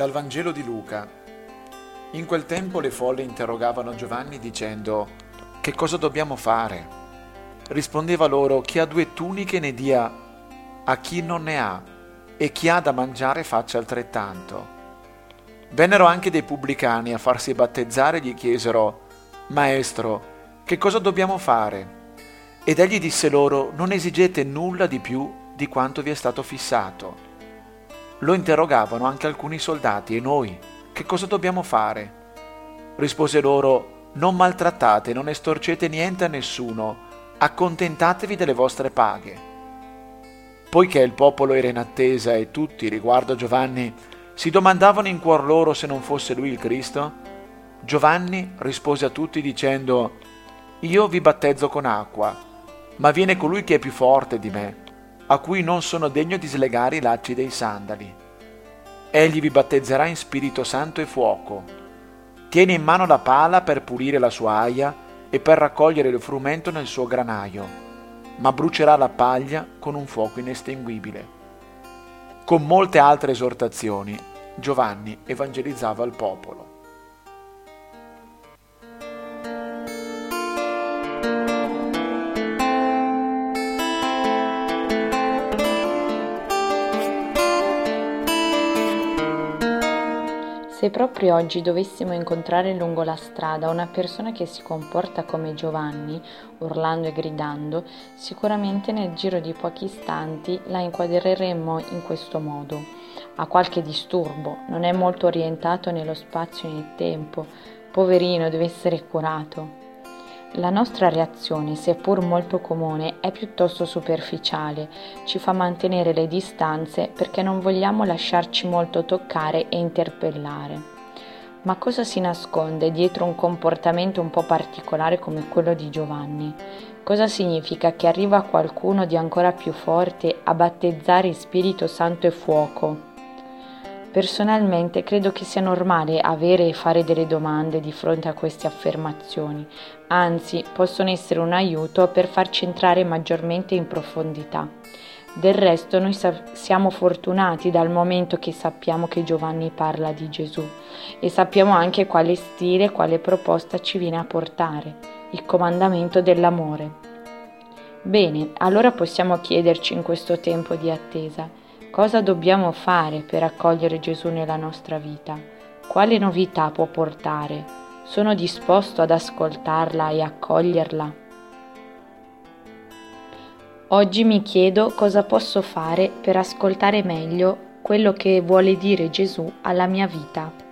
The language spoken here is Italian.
Dal Vangelo di Luca. In quel tempo le folle interrogavano Giovanni dicendo: «Che cosa dobbiamo fare?» Rispondeva loro: «Chi ha 2 tuniche ne dia a chi non ne ha, e chi ha da mangiare faccia altrettanto». Vennero anche dei pubblicani a farsi battezzare e gli chiesero: «Maestro, che cosa dobbiamo fare?» Ed egli disse loro: «Non esigete nulla di più di quanto vi è stato fissato». Lo interrogavano anche alcuni soldati: «E noi, che cosa dobbiamo fare?» Rispose loro: «Non maltrattate, non estorcete niente a nessuno, accontentatevi delle vostre paghe». Poiché il popolo era in attesa e tutti, riguardo a Giovanni, si domandavano in cuor loro se non fosse lui il Cristo, Giovanni rispose a tutti dicendo: «Io vi battezzo con acqua, ma viene colui che è più forte di me, a cui non sono degno di slegare i lacci dei sandali. Egli vi battezzerà in Spirito Santo e fuoco. Tiene in mano la pala per pulire la sua aia e per raccogliere il frumento nel suo granaio, ma brucerà la paglia con un fuoco inestinguibile». Con molte altre esortazioni, Giovanni evangelizzava il popolo. Se proprio oggi dovessimo incontrare lungo la strada una persona che si comporta come Giovanni, urlando e gridando, sicuramente nel giro di pochi istanti la inquadreremmo in questo modo: ha qualche disturbo, non è molto orientato nello spazio e nel tempo, poverino, deve essere curato. La nostra reazione, seppur molto comune, è piuttosto superficiale, ci fa mantenere le distanze perché non vogliamo lasciarci molto toccare e interpellare. Ma cosa si nasconde dietro un comportamento un po' particolare come quello di Giovanni? Cosa significa che arriva qualcuno di ancora più forte a battezzare in Spirito Santo e fuoco? Personalmente credo che sia normale avere e fare delle domande di fronte a queste affermazioni, anzi possono essere un aiuto per farci entrare maggiormente in profondità. Del resto noi siamo fortunati dal momento che sappiamo che Giovanni parla di Gesù e sappiamo anche quale stile, quale proposta ci viene a portare, il comandamento dell'amore. Bene, allora possiamo chiederci in questo tempo di attesa: cosa dobbiamo fare per accogliere Gesù nella nostra vita? Quale novità può portare? Sono disposto ad ascoltarla e accoglierla? Oggi mi chiedo cosa posso fare per ascoltare meglio quello che vuole dire Gesù alla mia vita.